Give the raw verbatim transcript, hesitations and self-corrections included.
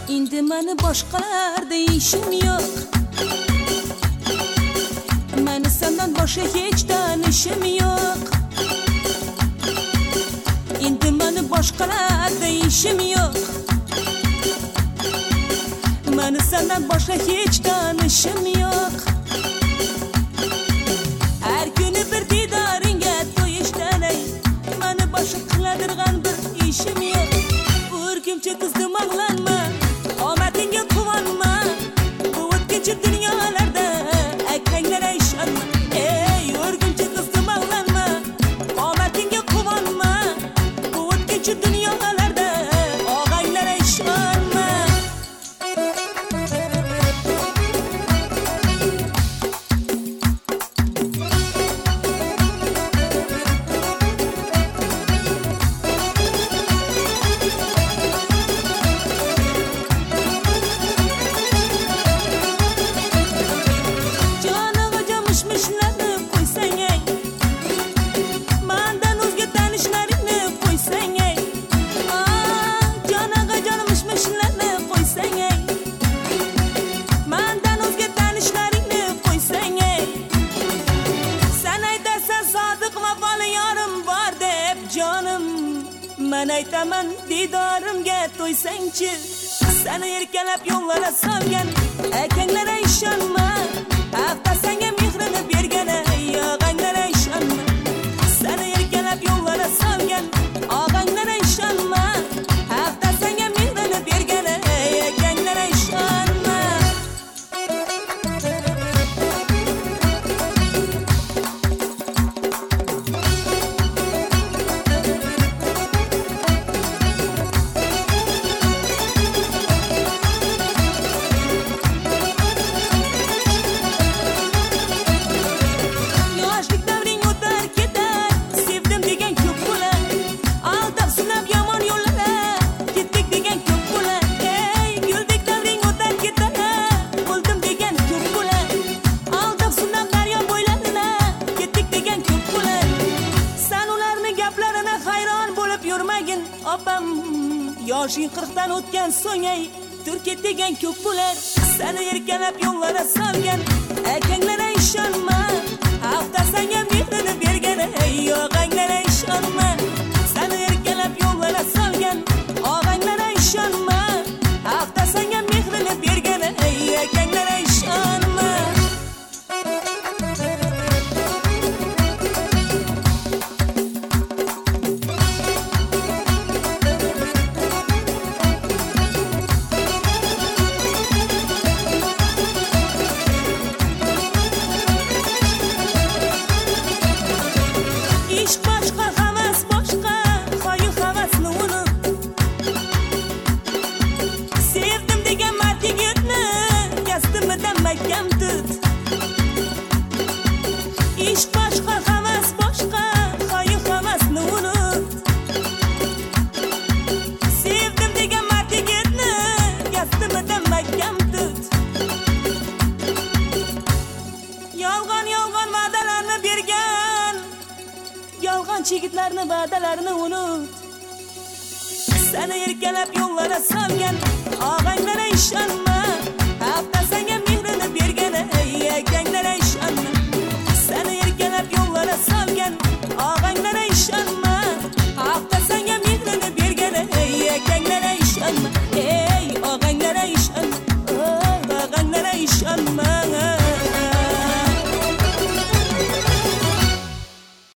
Endi meni boshqalarda ishim yo'q. Meni sendan boshqa hech tanishim yo'q. Endi meni boshqalarda ishim yo'q. Meni sendan boshqa hech tanishim yo'q. Har kuni bir didoringga to'yishdan ay, meni boshqa qiladirgan bir ishim yo'q. O'rgimcha qizdim og'lanma, omadingga quvonma, bu o'tkinchi dunyolarda akanglara ishonma. Ey, o'rgimcha qizdim og'lanma, omadingga quvonma, bu o'tkinchi dunyolarda og'anglara ishonma. Men aytaman didorimga to'ysangchi, seni erkalab yo'llara solgan akanglara ishonma. Hafta senga mehrini bergan og'anglara ishonma. Seni erkalab yo'llara solgan og'anglara ishonma. Hafta senga mehrini bergan akanglara ishonma. Opam, yoshing qirqdan o'tgan so'ng ay, turk degan ko'p bo'lar. Seni erkalab yo'llara solgan akanglara ishonma. Hafta senga mehrini bergan og'anglara ishonma. Seni erkalab yo'llara solgan og'anglara ishonma. Hafta senga mehrini bergan akanglara ishonma. İş başka, havas başka, hayır havasını unut. Sevdim degan martigitni, yastimidan mahkam tut. Yolg'on yolg'on va'dalarni bergan, yolg'onchi yigitlarni va'dalarini unut. Seni erkalab yo'llara solgan